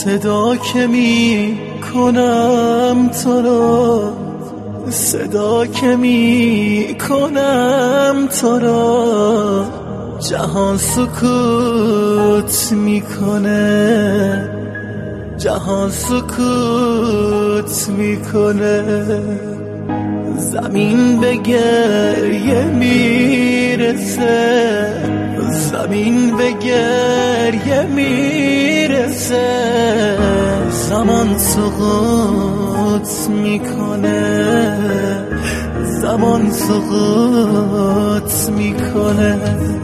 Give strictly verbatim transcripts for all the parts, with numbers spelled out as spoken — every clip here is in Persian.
صدا که می کنم تو را، صدا که می کنم تو را، جهان سکوت میکنه، جهان سکوت میکنه. زمین به گریه میرسه، زمین به گریه میرسه. زمان سقوط میکنه، زمان سقوط میکنه.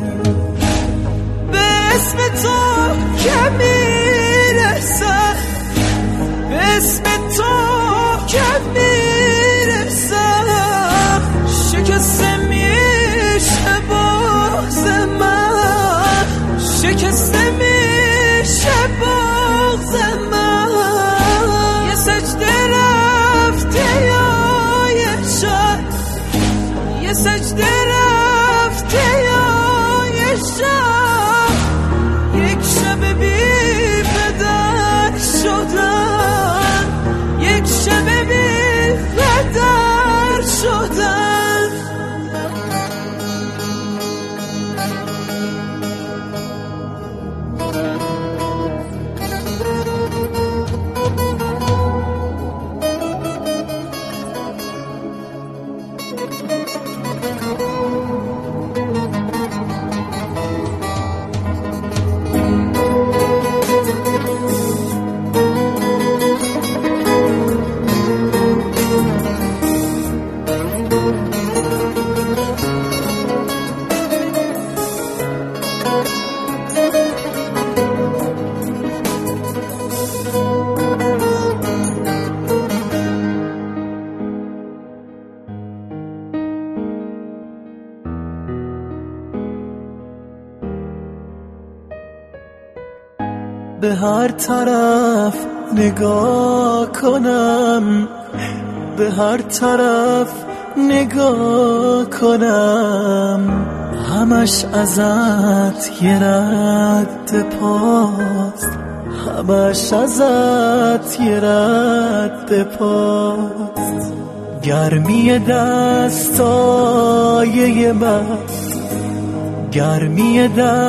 به اسم تو که میرسه، به اسم تو که میرسه، شکسته میشه بغض من، شکسته میشه بغض من. یه سجده رفته یا یه شب، یه سجده رفته یا یه شب، یک شب بی پدر شدن، یک شب بی پدر شدن. به هر طرف نگاه کنم، به هر طرف نگاه کنم، همش ازت یه رد پاست، همش ازت یه رد پاست. گرمی دستای من، گرمی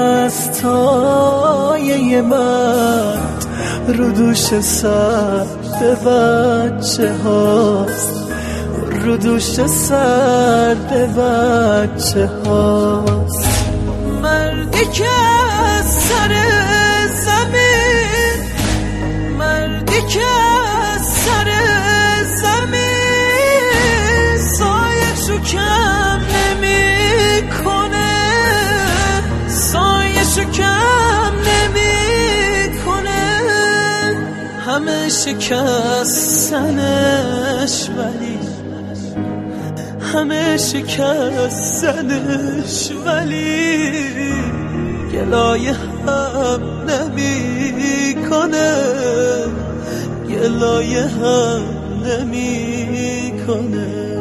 دستای من، رو دوش سرد بچه هاست، رو دوش سرد بچه هاست. مردی که از سر زمین، مردی که از سر زمین، سایه شو کم نمی کنه، سایه شو کم نمی کنه. همه شکستنش ولی، همه شکستنش ولی، گلایه هم نمی کنه، گلایه هم نمی کنه.